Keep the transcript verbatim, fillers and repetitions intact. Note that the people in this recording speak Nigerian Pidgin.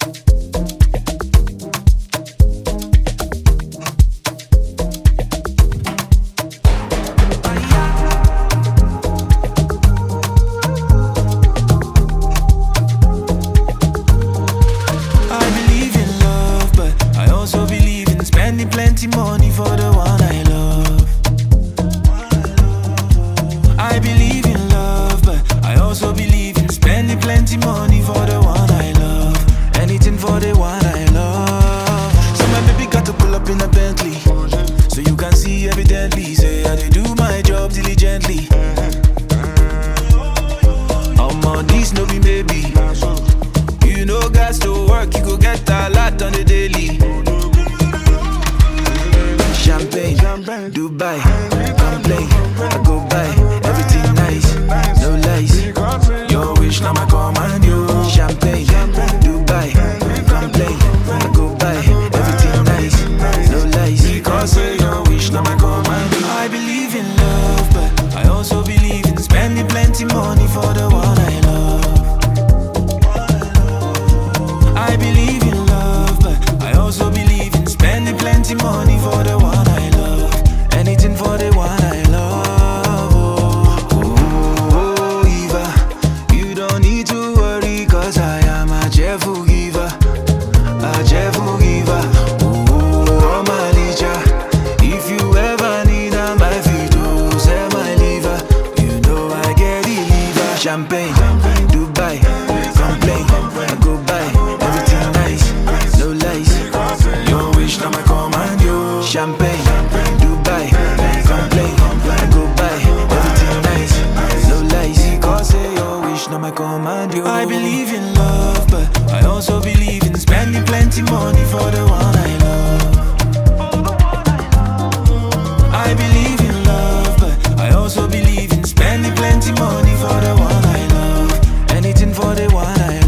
Plenty money for the one I love. I believe in love, but I also believe in spending plenty money for the one I love. Anything for the one I love. So my baby got to pull up in a Bentley, so you can see evidently. Say I did do my job diligently. I'm on this no be baby. You know guys to work, you go get a lot on the daily. Champagne, Dubai, come play, I go buy, everything nice, no lies. Your wish now my command, yo. Champagne, Dubai, come play, I go buy, everything nice, no lies. Because your wish now my command. I believe in love, but I also believe in spending plenty money for the one I love. I believe in love, but I also believe in spending plenty money for the one I love. Anything for the one I love. Oh, oh, oh, Eva, you don't need to worry, cause I am a cheerful giver, a cheerful giver. Oh, oh, my licha, if you ever need a my feet, oh, say my liver, you know I get the liver. Champagne, Dubai, come play, I go buy, everything nice, no lies. Your wish now my command, yo. Champagne, Dubai, come play, I go buy, everything nice, no lies. Cause say your wish now my command, yo. I believe in love, but I also believe in spending plenty money for the one I love. I believe in love, but I also believe in spending plenty money for the one I love. Anything for the one I love.